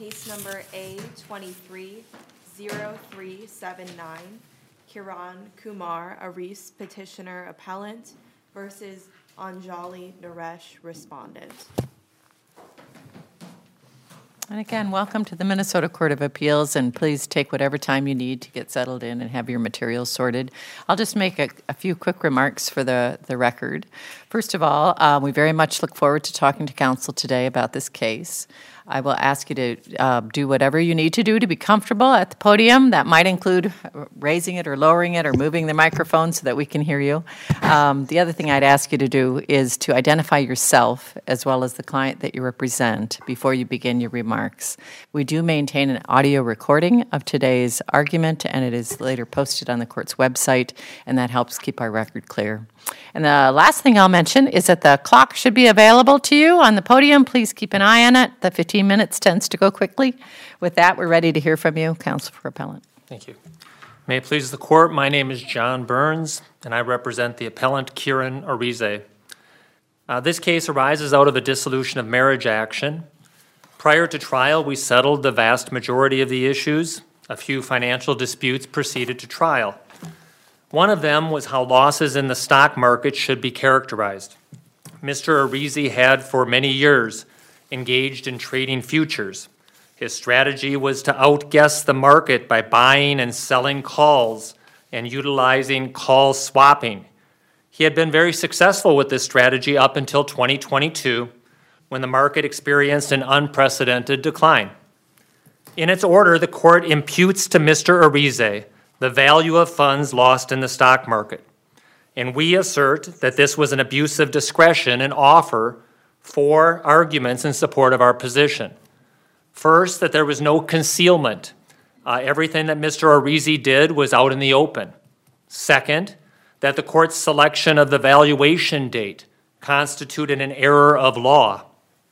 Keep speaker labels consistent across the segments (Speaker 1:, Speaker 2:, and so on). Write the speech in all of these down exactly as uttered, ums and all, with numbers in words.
Speaker 1: Case number A twenty-three oh three seven nine, Kiran Kumar Aris, petitioner appellant versus Anjali Naresh, respondent.
Speaker 2: And again, welcome to the Minnesota Court of Appeals, and please take whatever time you need to get settled in and have your materials sorted. I'll just make a, a few quick remarks for the, the record. First of all, uh, we very much look forward to talking to counsel today about this case. I will ask you to uh, do whatever you need to do to be comfortable at the podium. That might include raising it or lowering it or moving the microphone so that we can hear you. Um, the other thing I'd ask you to do is to identify yourself as well as the client that you represent before you begin your remarks. We do maintain an audio recording of today's argument, and it is later posted on the court's website, and that helps keep our record clear. And the last thing I'll mention is that the clock should be available to you on the podium. Please keep an eye on it. The fifteen minutes tends to go quickly. With that, we're ready to hear from you, Counsel for Appellant.
Speaker 3: Thank you. May it please the court, my name is John Burns, and I represent the appellant Kiran Arise. Uh, this case arises out of a dissolution of marriage action. Prior to trial, we settled the vast majority of the issues. A few financial disputes proceeded to trial. One of them was how losses in the stock market should be characterized. Mister Arise had for many years engaged in trading futures. His strategy was to outguess the market by buying and selling calls and utilizing call swapping. He had been very successful with this strategy up until twenty twenty-two, when the market experienced an unprecedented decline. In its order, the court imputes to Mister Arise the value of funds lost in the stock market. And we assert that this was an abuse of discretion and offer four arguments in support of our position. First, that there was no concealment. Uh, everything that Mister Arise did was out in the open. Second, that the court's selection of the valuation date constituted an error of law.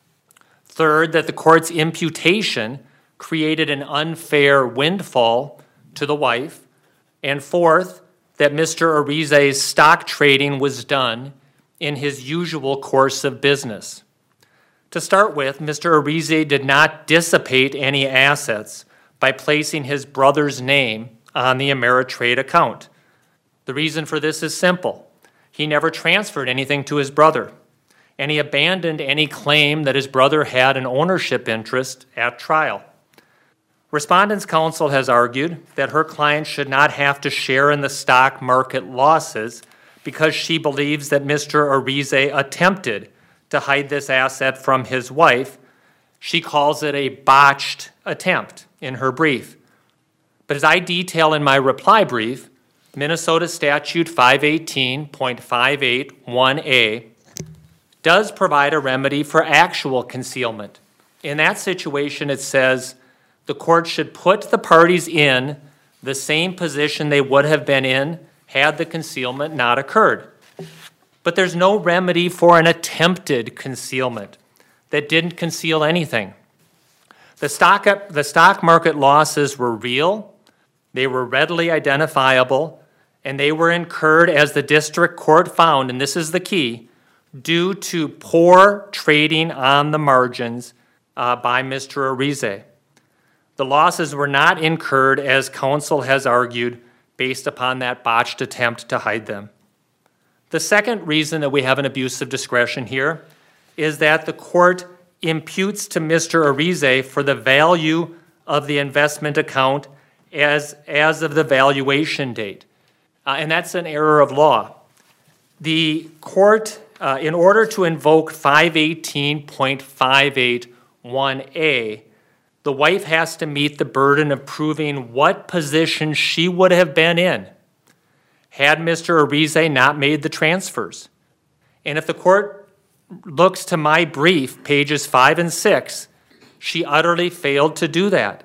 Speaker 3: Third, that the court's imputation created an unfair windfall to the wife. And fourth, that Mister Arise's stock trading was done in his usual course of business. To start with, Mister Arise did not dissipate any assets by placing his brother's name on the Ameritrade account. The reason for this is simple. He never transferred anything to his brother, and he abandoned any claim that his brother had an ownership interest at trial. Respondent's counsel has argued that her client should not have to share in the stock market losses because she believes that Mister Arise attempted to hide this asset from his wife. She calls it a botched attempt in her brief. But as I detail in my reply brief, Minnesota Statute five eighteen point five eight one A does provide a remedy for actual concealment. In that situation, it says the court should put the parties in the same position they would have been in had the concealment not occurred. But there's no remedy for an attempted concealment that didn't conceal anything. The stock, the stock market losses were real, they were readily identifiable, and they were incurred, as the district court found, and this is the key, due to poor trading on the margins uh, by Mister Arise. The losses were not incurred, as counsel has argued, based upon that botched attempt to hide them. The second reason that we have an abuse of discretion here is that the court imputes to Mister Arise for the value of the investment account as, as of the valuation date. Uh, and that's an error of law. The court, uh, in order to invoke five eighteen point five eight one A, the wife has to meet the burden of proving what position she would have been in had Mister Arise not made the transfers. And if the court looks to my brief, pages five and six, she utterly failed to do that.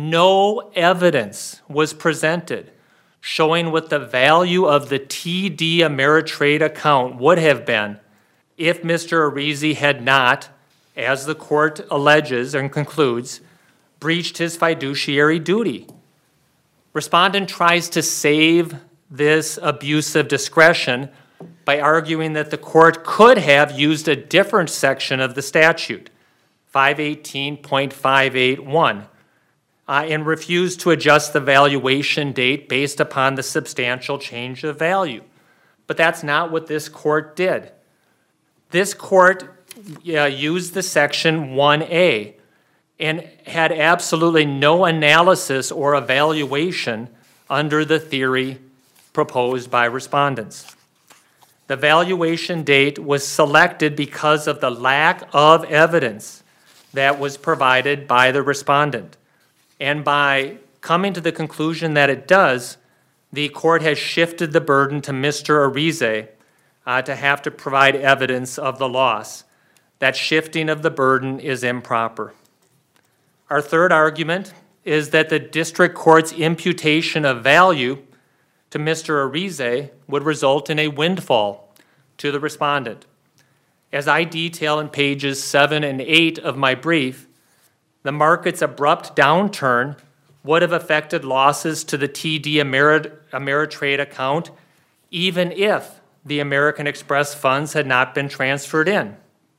Speaker 3: No evidence was presented showing what the value of the T D Ameritrade account would have been if Mister Arise had not, as the court alleges and concludes, breached his fiduciary duty. Respondent tries to save this abuse of discretion by arguing that the court could have used a different section of the statute. five eighteen point five eight one, uh, and refused to adjust the valuation date based upon the substantial change of value. But that's not what this court did. This court uh, used the section one A and had absolutely no analysis or evaluation under the theory proposed by respondents. The valuation date was selected because of the lack of evidence that was provided by the respondent. And by coming to the conclusion that it does, the court has shifted the burden to Mister Arize uh, to have to provide evidence of the loss. That shifting of the burden is improper. Our third argument is that the district court's imputation of value to Mister Arize would result in a windfall to the respondent. As I detail in pages seven and eight of my brief, the market's abrupt downturn would have affected losses to the T D Ameri- Ameritrade account even if the American Express funds had not been transferred in.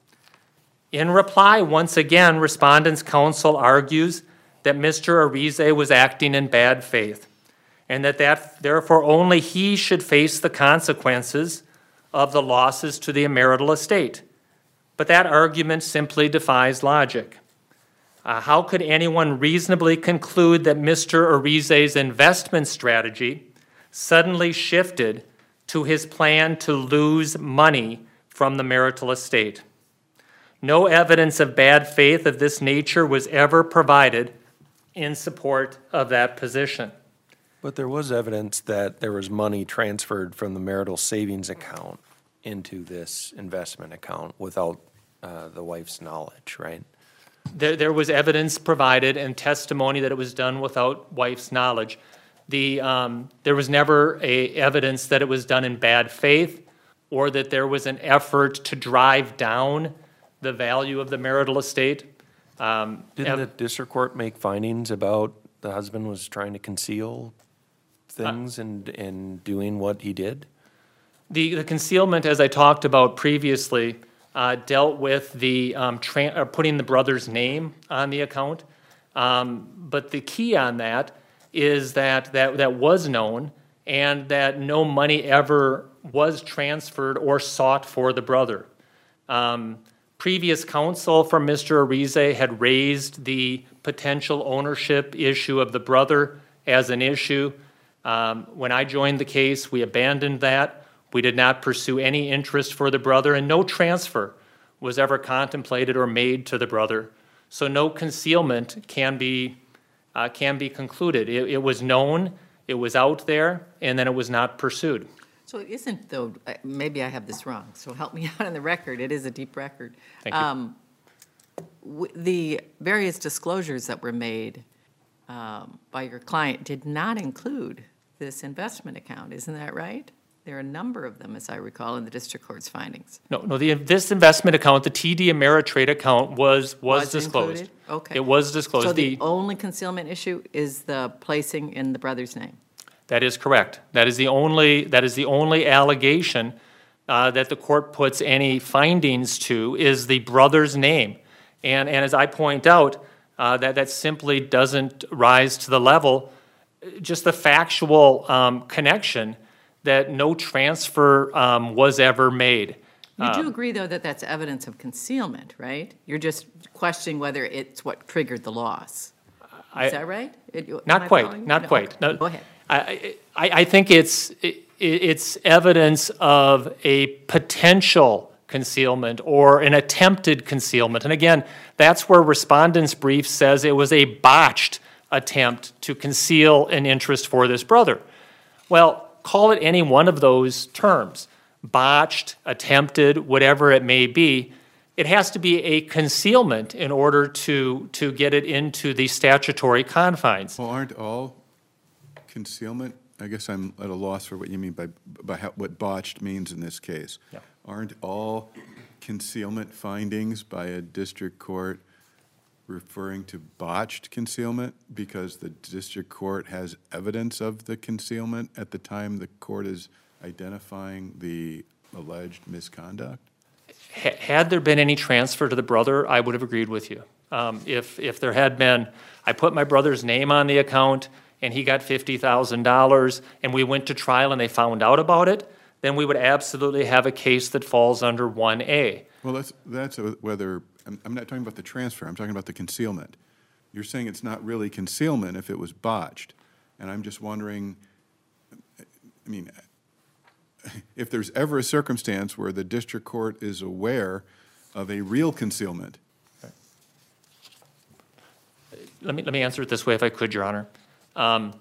Speaker 3: In reply, once again, Respondents' Counsel argues that Mister Arize was acting in bad faith and that, that therefore only he should face the consequences of the losses to the marital estate. But that argument simply defies logic. Uh, how could anyone reasonably conclude that Mister Arize's investment strategy suddenly shifted to his plan to lose money from the marital estate? No evidence of bad faith of this nature was ever provided in support of that position.
Speaker 4: But there was evidence that there was money transferred from the marital savings account into this investment account without uh, the wife's knowledge, right?
Speaker 3: There, there was evidence provided and testimony that it was done without wife's knowledge. The, um, there was never a evidence that it was done in bad faith or that there was an effort to drive down the value of the marital estate. Um,
Speaker 4: Didn't
Speaker 3: ev-
Speaker 4: the district court make findings about the husband was trying to conceal things and, and doing what he did?
Speaker 3: The, the concealment, as I talked about previously, uh, dealt with the um, tra- uh, putting the brother's name on the account. Um, but the key on that is that, that that was known and that no money ever was transferred or sought for the brother. Um, previous counsel for Mister Arize had raised the potential ownership issue of the brother as an issue. Um, when I joined the case, we abandoned that. We did not pursue any interest for the brother, and no transfer was ever contemplated or made to the brother. So no concealment can be uh, can be concluded. It, it was known, it was out there, and then it was not pursued.
Speaker 2: So it isn't, though, uh, maybe I have this wrong, so help me out on the record. It is a deep record.
Speaker 3: Thank you.
Speaker 2: Um, w- The various disclosures that were made um, by your client did not include this investment account, isn't that right? There are a number of them, as I recall, in the district court's findings.
Speaker 3: No, no. The, this investment account, the T D Ameritrade account, was was,
Speaker 2: Was
Speaker 3: disclosed.
Speaker 2: included? Okay.
Speaker 3: It was disclosed.
Speaker 2: So the only concealment issue is the placing in the brother's name?
Speaker 3: That is correct. That is the only, that is the only allegation uh, that the court puts any findings to is the brother's name. And, and as I point out, uh, that, that simply doesn't rise to the level, just the factual um, connection that no transfer um, was ever made.
Speaker 2: You do agree, though, that that's evidence of concealment, right? You're just questioning whether it's what triggered the loss.
Speaker 3: I-
Speaker 2: Is that right? It- am
Speaker 3: Not
Speaker 2: I
Speaker 3: quite,
Speaker 2: following you?
Speaker 3: not
Speaker 2: No,
Speaker 3: quite.
Speaker 2: okay.
Speaker 3: No.
Speaker 2: Go ahead.
Speaker 3: I, I, I think it's, it, it's evidence of a potential concealment or an attempted concealment. And again, that's where respondent's brief says it was a botched attempt to conceal an interest for this brother. Well, call it any one of those terms, botched, attempted, whatever it may be. It has to be a concealment in order to, to get it into the statutory confines.
Speaker 5: Well, aren't all concealment, I guess I'm at a loss for what you mean by, by how, what botched means in this case.
Speaker 3: Yeah.
Speaker 5: Aren't all concealment findings by a district court referring to botched concealment because the district court has evidence of the concealment at the time the court is identifying the alleged misconduct?
Speaker 3: ha- had there been any transfer to the brother, I would have agreed with you. Um, if, if there had been, I put my brother's name on the account and he got fifty thousand dollars and we went to trial and they found out about it, then we would absolutely have a case that falls under one A.
Speaker 5: Well, that's, that's a- whether, I'm, I'm not talking about the transfer, I'm talking about the concealment. You're saying it's not really concealment if it was botched. And I'm just wondering, I mean, if there's ever a circumstance where the district court is aware of a real concealment.
Speaker 3: Let me, let me answer it this way if I could, Your Honor. Um,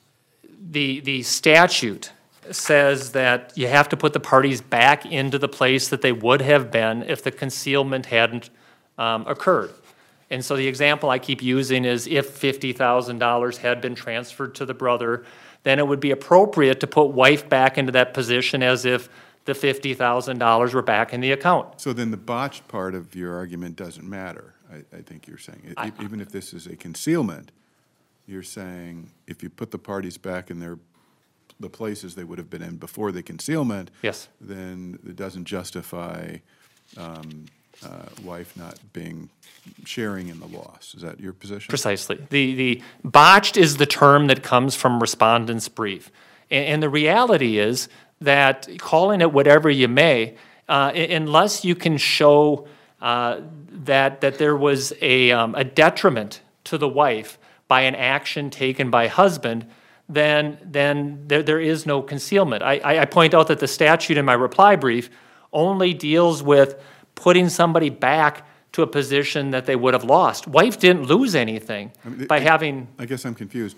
Speaker 3: the, the statute says that you have to put the parties back into the place that they would have been if the concealment hadn't um, occurred. And so the example I keep using is if fifty thousand dollars had been transferred to the brother, then it would be appropriate to put wife back into that position as if the fifty thousand dollars were back in the account.
Speaker 5: So then the botched part of your argument doesn't matter, I, I think you're saying. E-
Speaker 3: I-
Speaker 5: Even if this is a concealment, you're saying if you put the parties back in their, the places they would have been in before the concealment,
Speaker 3: Yes.
Speaker 5: then it doesn't justify um, uh, wife not being, sharing in the loss. Is that your position?
Speaker 3: Precisely. The, the botched is the term that comes from respondent's brief. And, and the reality is that calling it whatever you may, uh, u- unless you can show uh, that, that there was a, um, a detriment to the wife by an action taken by husband, then, then there, there is no concealment. I, I I point out that the statute in my reply brief only deals with putting somebody back to a position that they would have lost. Wife didn't lose anything
Speaker 5: I mean,
Speaker 3: by
Speaker 5: I-
Speaker 3: having,
Speaker 5: I guess I'm confused.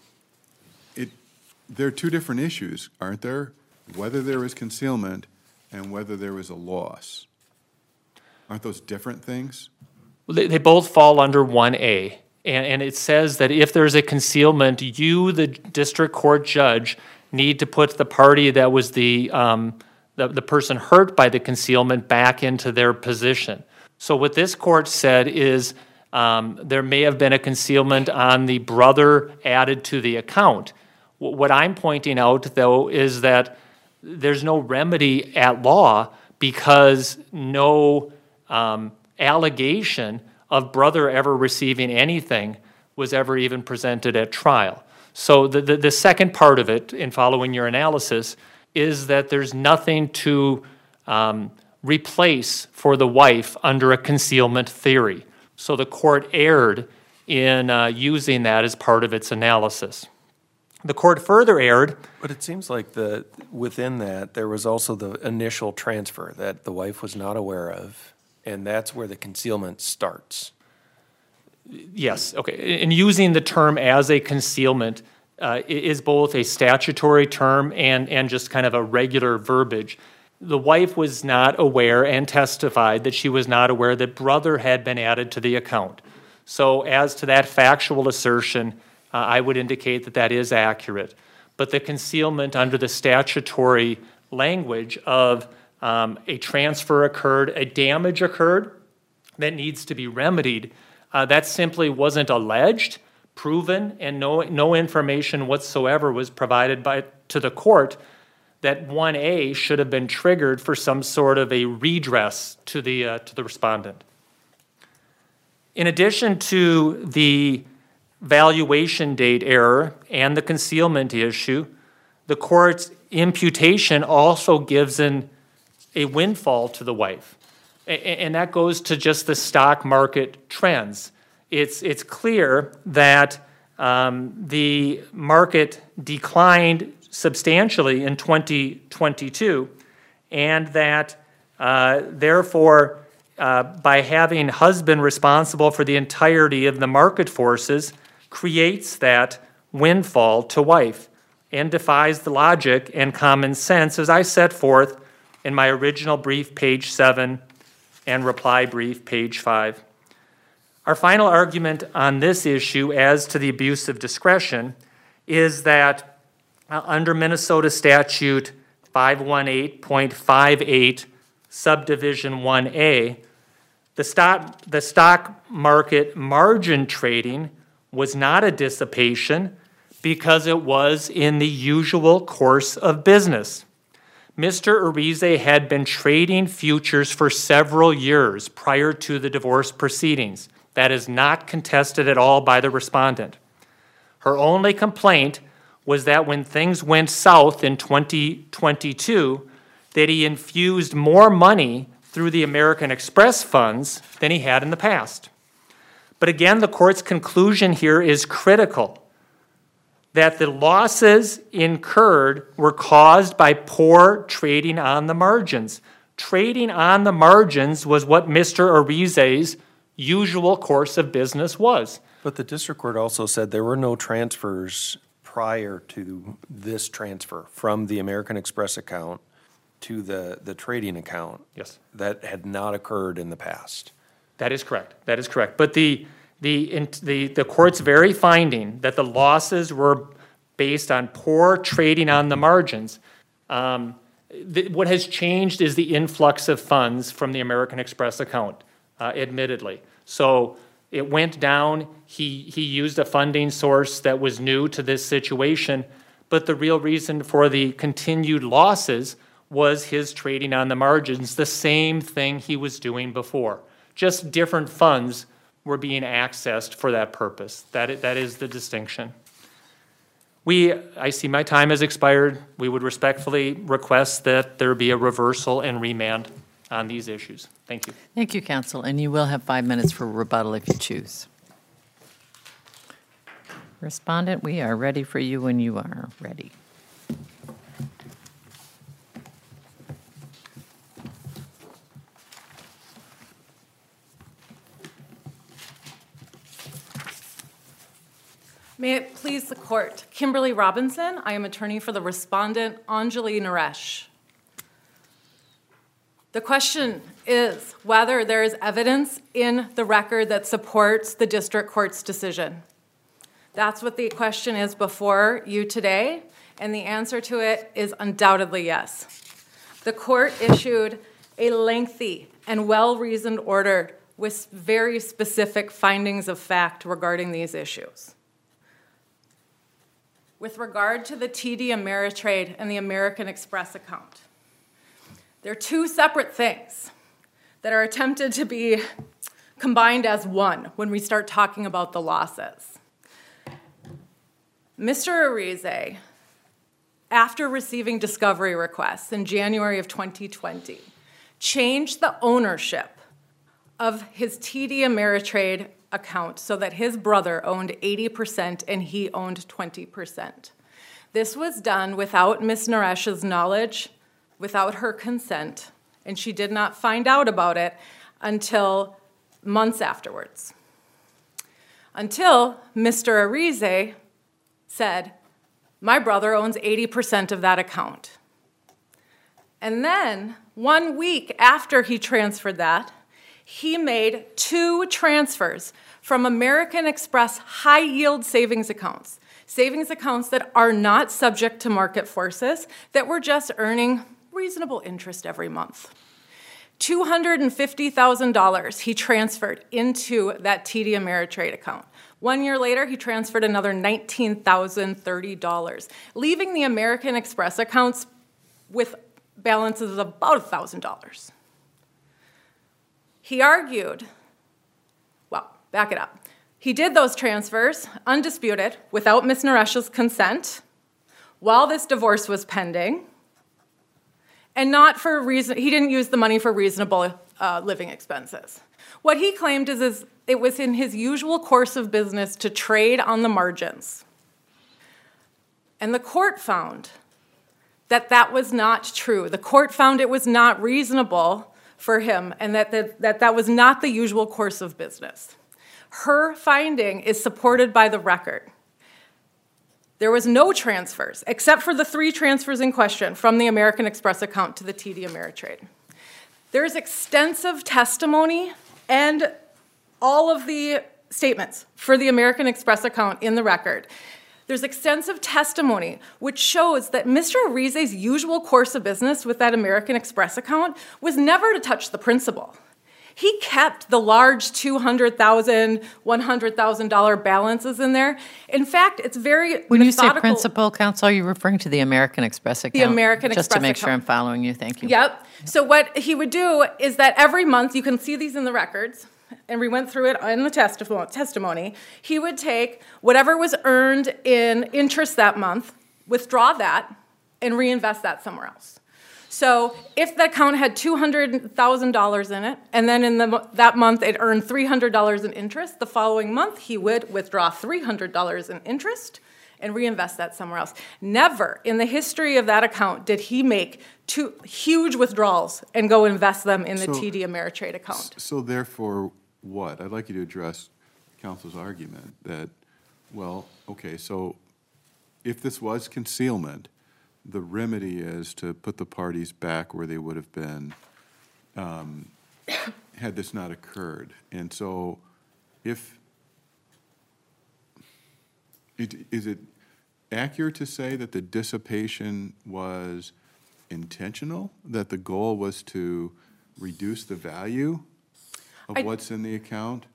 Speaker 5: It, there are two different issues, aren't there? Whether there was concealment and whether there was a loss. Aren't those different things?
Speaker 3: they, they both fall under one A. And, and it says that if there's a concealment, you, the district court judge, need to put the party that was the, um, the, the person hurt by the concealment back into their position. So what this court said is um, there may have been a concealment on the brother added to the account. Wh- What I'm pointing out, though, is that there's no remedy at law because no um, allegation of brother ever receiving anything was ever even presented at trial. So the, the, the second part of it, in following your analysis, is that there's nothing to um, replace for the wife under a concealment theory. So the court erred in uh, using that as part of its analysis. The court further erred.
Speaker 4: But it seems like the, within that, there was also the initial transfer that the wife was not aware of, and that's where the concealment starts.
Speaker 3: Yes, okay. And using the term as a concealment uh, i- is both a statutory term and, and just kind of a regular verbiage. The wife was not aware and testified that she was not aware that brother had been added to the account. So as to that factual assertion, uh, I would indicate that that is accurate. But the concealment under the statutory language of um, a transfer occurred, a damage occurred that needs to be remedied, uh, that simply wasn't alleged, proven, and no, no information whatsoever was provided by, to the court that one A should have been triggered for some sort of a redress to the, uh, to the respondent. In addition to the valuation date error and the concealment issue, the court's imputation also gives an, a windfall to the wife. A- a- And that goes to just the stock market trends. It's, it's clear that um, the market declined substantially in twenty twenty-two, and that uh, therefore, uh, by having husband responsible for the entirety of the market forces, creates that windfall to wife and defies the logic and common sense as I set forth in my original brief, page seven, and reply brief, page five. Our final argument on this issue as to the abuse of discretion is that uh, under Minnesota statute five eighteen point five eight subdivision one A, the stock, the stock market margin trading was not a dissipation because it was in the usual course of business. Mister Arize had been trading futures for several years prior to the divorce proceedings. That is not contested at all by the respondent. Her only complaint was that when things went south in twenty twenty-two, that he infused more money through the American Express funds than he had in the past. But again, the court's conclusion here is critical, that the losses incurred were caused by poor trading on the margins. Trading on the margins was what Mister Arize's usual course of business was.
Speaker 4: But the district court also said there were no transfers prior to this transfer from the American Express account to the, the trading account.
Speaker 3: Yes.
Speaker 4: That had not occurred in the past.
Speaker 3: That is correct. That is correct. But the the the the court's very finding that the losses were based on poor trading on the margins. Um, the, what has changed is the influx of funds from the American Express account, uh, admittedly. So it went down. He he used a funding source that was new to this situation, but the real reason for the continued losses was his trading on the margins, the same thing he was doing before. Just different funds were being accessed for that purpose. That is, that is the distinction. We, I see my time has expired. We would respectfully request that there be a reversal and remand on these issues. Thank you.
Speaker 2: Thank you, counsel, and you will have five minutes for rebuttal if you choose. Respondent, we are ready for you when you are ready.
Speaker 6: May it please the court. Kimberly Robinson. I am attorney for the respondent, Anjali Naresh. The question is whether there is evidence in the record that supports the district court's decision. That's what the question is before you today, and the answer to it is undoubtedly yes. The court issued a lengthy and well-reasoned order with very specific findings of fact regarding these issues. With regard to the T D Ameritrade and the American Express account, they're two separate things that are attempted to be combined as one when we start talking about the losses. Mister Arize, after receiving discovery requests in January of twenty twenty, changed the ownership of his T D Ameritrade account so that his brother owned eighty percent and he owned twenty percent. This was done without Miz Naresh's knowledge, without her consent, and she did not find out about it until months afterwards. Until Mister Arize said, my brother owns eighty percent of that account. And then, one week after he transferred that, he made two transfers from American Express high-yield savings accounts, savings accounts that are not subject to market forces, that were just earning reasonable interest every month. two hundred fifty thousand dollars he transferred into that T D Ameritrade account. One year later, he transferred another nineteen thousand thirty dollars, leaving the American Express accounts with balances of about one thousand dollars. He argued, well, back it up. He did those transfers, undisputed, without Miz Naresh's consent, while this divorce was pending, and not for reason, he didn't use the money for reasonable uh, living expenses. What he claimed is, is it was in his usual course of business to trade on the margins. And the court found that that was not true. The court found it was not reasonable for him, and that, that that that was not the usual course of business. Her finding is supported by the record. There was no transfers, except for the three transfers in question from the American Express account to the T D Ameritrade. There is extensive testimony and all of the statements for the American Express account in the record. There's extensive testimony which shows that Mister Arize's usual course of business with that American Express account was never to touch the principal. He kept the large two hundred thousand dollars, one hundred thousand dollars balances in there. In fact, it's very
Speaker 2: When you say
Speaker 6: methodical.
Speaker 2: principal, counsel, are you referring to the American Express account?
Speaker 6: American
Speaker 2: Just to
Speaker 6: Express
Speaker 2: make sure I'm
Speaker 6: account.
Speaker 2: following you, thank you.
Speaker 6: Yep. So what he would do is that every month, you can see these in the records, and we went through it in the testif- testimony, he would take whatever was earned in interest that month, withdraw that, and reinvest that somewhere else. So if the account had two hundred thousand dollars in it, and then in the, that month it earned three hundred dollars in interest, the following month he would withdraw three hundred dollars in interest and reinvest that somewhere else. Never in the history of that account did he make two huge withdrawals and go invest them in the
Speaker 5: So-
Speaker 6: T D Ameritrade account.
Speaker 5: So therefore, what? I'd like you to address counsel's argument that, well, okay, so if this was concealment, the remedy is to put the parties back where they would have been um, had this not occurred. And so if, it, is it accurate to say that the dissipation was intentional, that the goal was to reduce the value of
Speaker 6: I-
Speaker 5: what's in the account?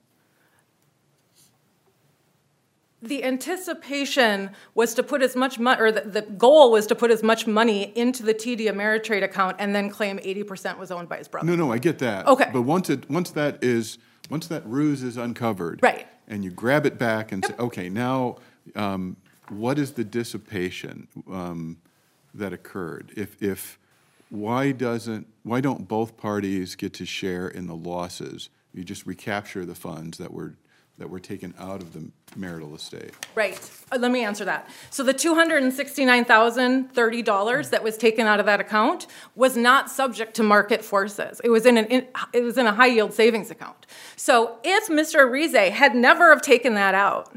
Speaker 6: The anticipation was to put as much money, or the, the goal was to put as much money into the T D Ameritrade account and then claim eighty percent was owned by his brother.
Speaker 5: No, no, I get that.
Speaker 6: Okay.
Speaker 5: But once it, once that is, once that ruse is uncovered.
Speaker 6: Right.
Speaker 5: And you grab it back and say, okay, now, um, what is the dissipation, um, that occurred? If, if, why doesn't, why don't both parties get to share in the losses? You just recapture the funds that were, that were taken out of the marital estate.
Speaker 6: Right. Uh, Let me answer that. So the two hundred sixty-nine thousand thirty dollars that was taken out of that account was not subject to market forces. It was in an in, it was in a high yield savings account. So if Mister Arize had never have taken that out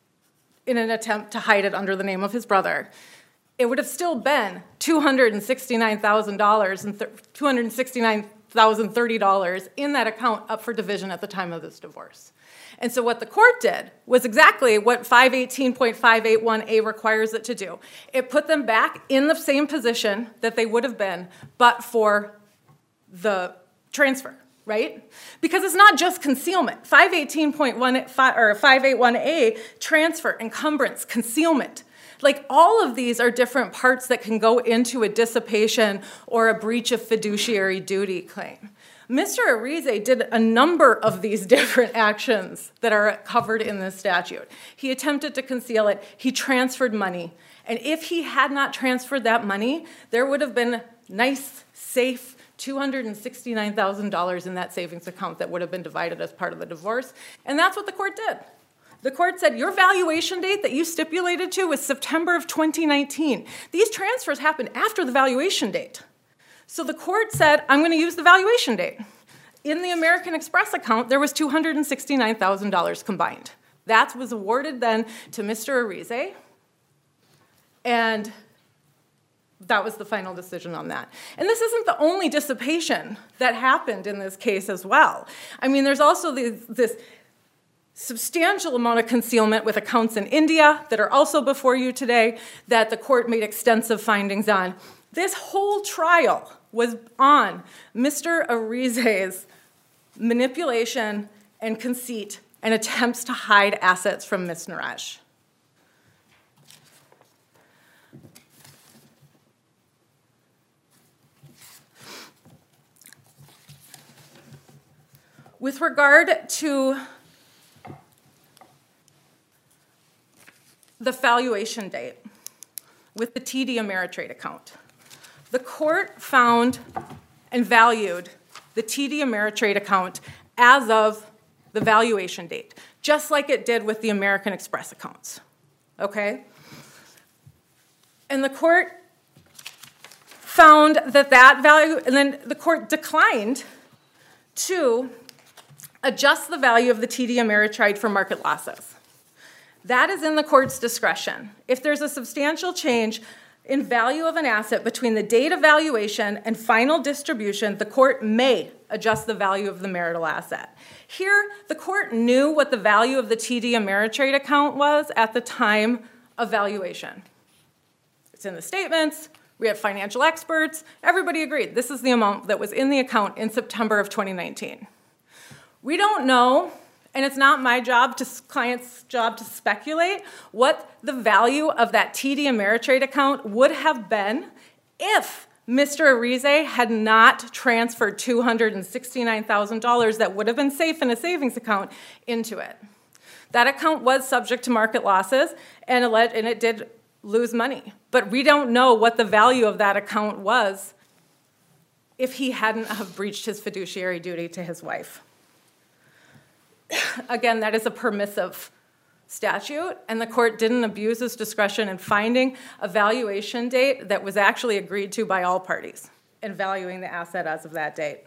Speaker 6: in an attempt to hide it under the name of his brother, it would have still been two hundred sixty-nine thousand dollars and th- two hundred sixty-nine thousand thirty dollars in that account up for division at the time of this divorce. And so what the court did was exactly what five eighteen point five eight one A requires it to do. It put them back in the same position that they would have been, but for the transfer, right? Because it's not just concealment. five eighteen point one or five eighty-one A, transfer, encumbrance, concealment. Like all of these are different parts that can go into a dissipation or a breach of fiduciary duty claim. Mister Arize did a number of these different actions that are covered in this statute. He attempted to conceal it. He transferred money. And if he had not transferred that money, there would have been nice, safe two hundred sixty-nine thousand dollars in that savings account that would have been divided as part of the divorce. And that's what the court did. The court said, your valuation date that you stipulated to was September of twenty nineteen. These transfers happened after the valuation date. So the court said, I'm going to use the valuation date. In the American Express account, there was two hundred sixty-nine thousand dollars combined. That was awarded then to Mister Arize, and that was the final decision on that. And this isn't the only dissipation that happened in this case as well. I mean, there's also this, this substantial amount of concealment with accounts in India that are also before you today that the court made extensive findings on. This whole trial was on Mister Arize's manipulation and conceit and attempts to hide assets from Miz Naresh. With regard to the valuation date with the T D Ameritrade account, the court found and valued the T D Ameritrade account as of the valuation date, just like it did with the American Express accounts, okay? And the court found that that value, and then the court declined to adjust the value of the T D Ameritrade for market losses. That is in the court's discretion. If there's a substantial change in value of an asset between the date of valuation and final distribution, the court may adjust the value of the marital asset. Here, the court knew what the value of the T D Ameritrade account was at the time of valuation. It's in the statements. We have financial experts. Everybody agreed this is the amount that was in the account in September of twenty nineteen. We don't know, and it's not my job, to client's job to speculate what the value of that T D Ameritrade account would have been if Mister Arize had not transferred two hundred sixty-nine thousand dollars that would have been safe in a savings account into it. That account was subject to market losses, and it did lose money. But we don't know what the value of that account was if he hadn't have breached his fiduciary duty to his wife. Again, that is a permissive statute, and the court didn't abuse its discretion in finding a valuation date that was actually agreed to by all parties in valuing the asset as of that date.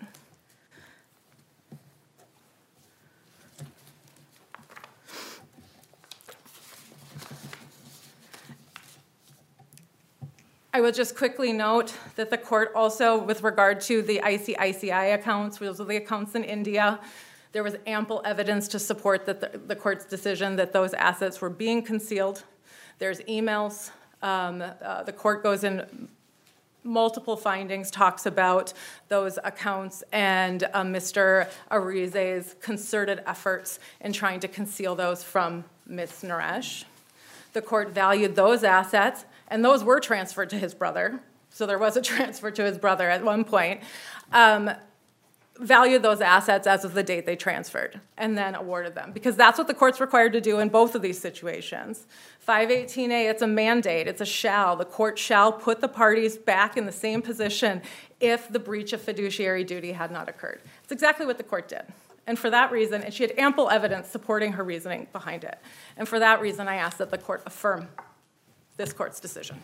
Speaker 6: I will just quickly note that the court also, with regard to the I C I C I accounts, those are the accounts in India, there was ample evidence to support that the, the court's decision that those assets were being concealed. There's emails. Um, uh, the court goes in multiple findings, talks about those accounts and uh, Mister Arize's concerted efforts in trying to conceal those from Miz Naresh. The court valued those assets, and those were transferred to his brother. So there was a transfer to his brother at one point. Um, valued those assets as of the date they transferred, and then awarded them, because that's what the court's required to do in both of these situations. five eighteen A, it's a mandate, it's a shall. The court shall put the parties back in the same position if the breach of fiduciary duty had not occurred. It's exactly what the court did. And for that reason, and she had ample evidence supporting her reasoning behind it. And for that reason, I ask that the court affirm this court's decision.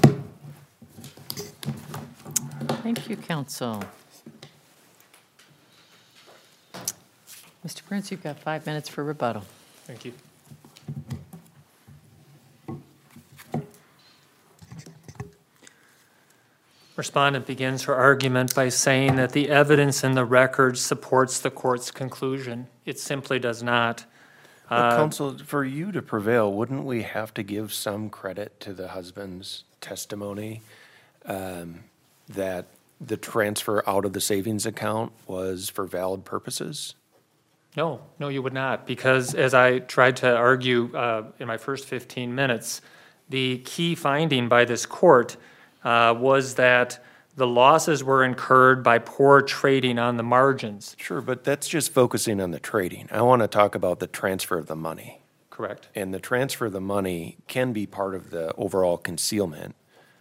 Speaker 2: Thank you, counsel. Mister Burns, you've got five minutes for rebuttal.
Speaker 3: Thank you. Respondent begins her argument by saying that the evidence in the record supports the court's conclusion. It simply does not.
Speaker 4: But counsel, for you to prevail, wouldn't we have to give some credit to the husband's testimony um, that the transfer out of the savings account was for valid purposes?
Speaker 3: No, no, you would not, because as I tried to argue uh, in my first fifteen minutes, the key finding by this court uh, was that the losses were incurred by poor trading on the margins.
Speaker 4: Sure, but that's just focusing on the trading. I want to talk about the transfer of the money.
Speaker 3: Correct.
Speaker 4: And the transfer of the money can be part of the overall concealment.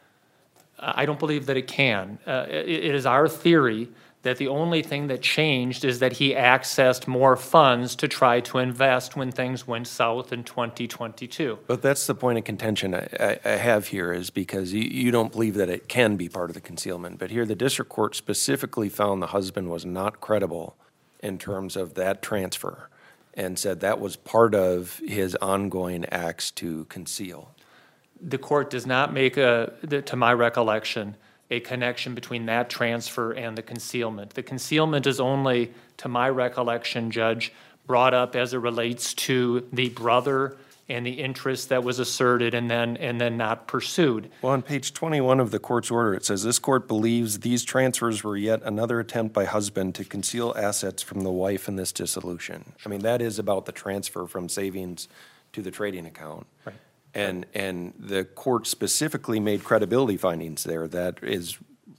Speaker 3: I don't believe that it can. Uh, it, it is our theory that the only thing that changed is that he accessed more funds to try to invest when things went south in twenty twenty-two.
Speaker 4: But that's the point of contention I, I, I have here, is because you, you don't believe that it can be part of the concealment. But here the district court specifically found the husband was not credible in terms of that transfer and said that was part of his ongoing acts to conceal.
Speaker 3: The court does not make, a, to my recollection, a connection between that transfer and the concealment. The concealment is only, to my recollection, Judge, brought up as it relates to the brother and the interest that was asserted and then and then not pursued.
Speaker 4: Well, on page twenty-one of the court's order, it says, this court believes these transfers were yet another attempt by husband to conceal assets from the wife in this dissolution. I mean, that is about the transfer from savings to the trading account.
Speaker 3: Right.
Speaker 4: And and the court specifically made credibility findings there that is,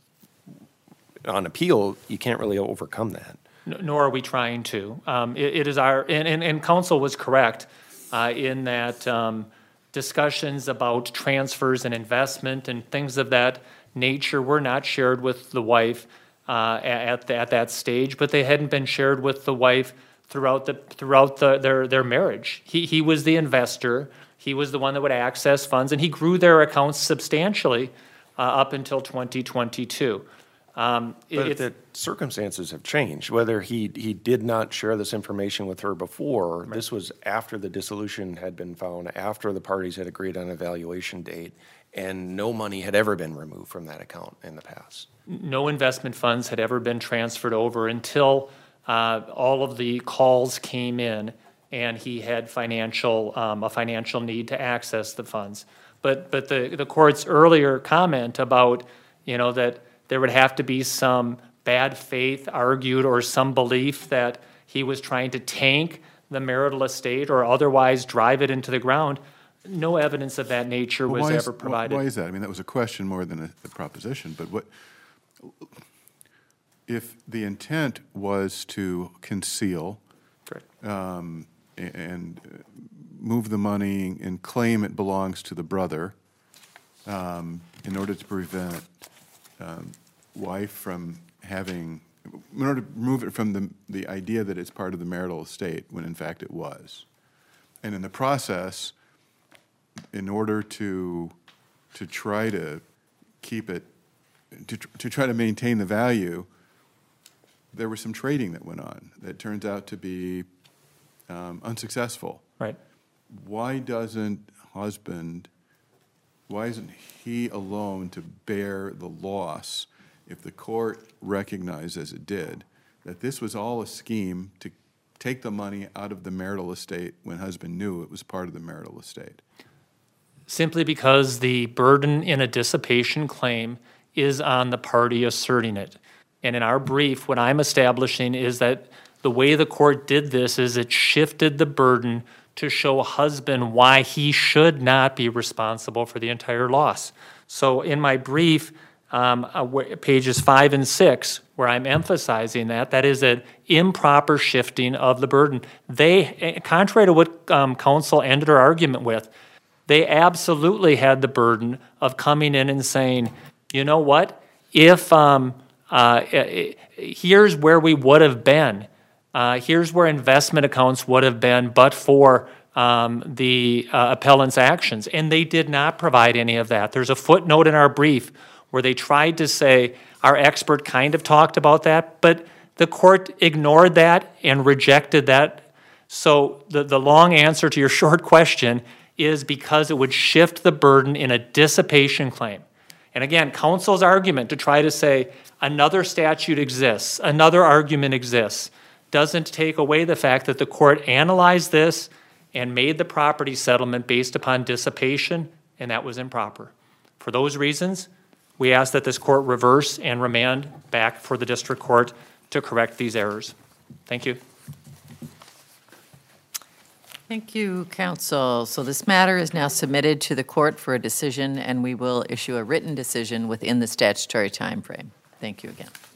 Speaker 4: on appeal, you can't really overcome that.
Speaker 3: Nor are we trying to. Um, it, it is our, and, and, and counsel was correct uh, in that um, discussions about transfers and investment and things of that nature were not shared with the wife uh, at, at that stage, but they hadn't been shared with the wife throughout the throughout the, their their marriage. He he was the investor. He was the one that would access funds, and he grew their accounts substantially uh, up until twenty twenty-two. Um,
Speaker 4: But
Speaker 3: it,
Speaker 4: the circumstances have changed. Whether he, he did not share this information with her before, right. This was after the dissolution had been found, after the parties had agreed on a valuation date, and no money had ever been removed from that account in the past.
Speaker 3: No investment funds had ever been transferred over until uh, all of the calls came in, and he had financial um, a financial need to access the funds. But but the the court's earlier comment about, you know, that there would have to be some bad faith argued or some belief that he was trying to tank the marital estate or otherwise drive it into the ground. No evidence of that nature
Speaker 5: Well,
Speaker 3: was
Speaker 5: why is-
Speaker 3: ever
Speaker 5: wh-
Speaker 3: provided.
Speaker 5: Why is that? I mean, that was a question more than a, a proposition, but what, if the intent was to conceal
Speaker 3: Correct.
Speaker 5: um, a- and uh, move the money and claim it belongs to the brother um, in order to prevent um, wife from having, in order to remove it from the, the idea that it's part of the marital estate, when in fact it was. And in the process, in order to, to try to keep it, to, tr- to try to maintain the value, there was some trading that went on that turns out to be um, unsuccessful.
Speaker 3: Right.
Speaker 5: Why doesn't husband, why isn't he alone to bear the loss if the court recognized, as it did, that this was all a scheme to take the money out of the marital estate when husband knew it was part of the marital estate?
Speaker 3: Simply because the burden in a dissipation claim is on the party asserting it. And in our brief, what I'm establishing is that the way the court did this is it shifted the burden to show a husband why he should not be responsible for the entire loss. So in my brief, um, uh, wh- pages five and six, where I'm emphasizing that, that is an improper shifting of the burden. They, eh, contrary to what um, counsel ended her argument with, they absolutely had the burden of coming in and saying, you know what, if um, uh, eh, eh, here's where we would have been. Uh, here's where investment accounts would have been, but for um, the uh, appellant's actions. And they did not provide any of that. There's a footnote in our brief where they tried to say, our expert kind of talked about that, but the court ignored that and rejected that. So the, the long answer to your short question is because it would shift the burden in a dissipation claim. And again, counsel's argument to try to say another statute exists, another argument exists, doesn't take away the fact that the court analyzed this and made the property settlement based upon dissipation, and that was improper. For those reasons, we ask that this court reverse and remand back for the district court to correct these errors. Thank you.
Speaker 2: Thank you, counsel. So this matter is now submitted to the court for a decision, and we will issue a written decision within the statutory time frame. Thank you again.